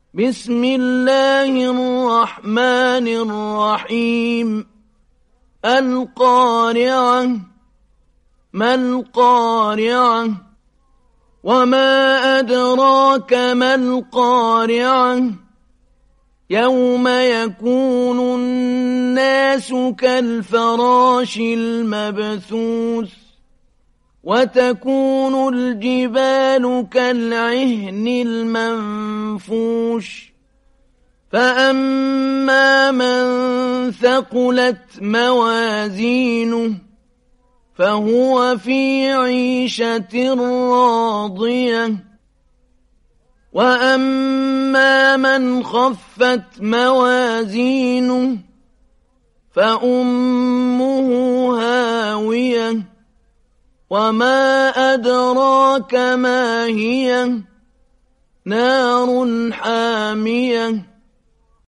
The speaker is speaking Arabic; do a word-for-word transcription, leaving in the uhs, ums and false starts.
بسم الله الرحمن الرحيم القارعة ما القارعة وما أدراك ما القارعة يوم يكون الناس كالفراش المبثوث وتكون الجبال كالعهن المنفوش فأما من ثقلت موازينه فهو في عيشة راضية وأما من خفت موازينه فأمه هاوية وما أدراك ما هي نار حامية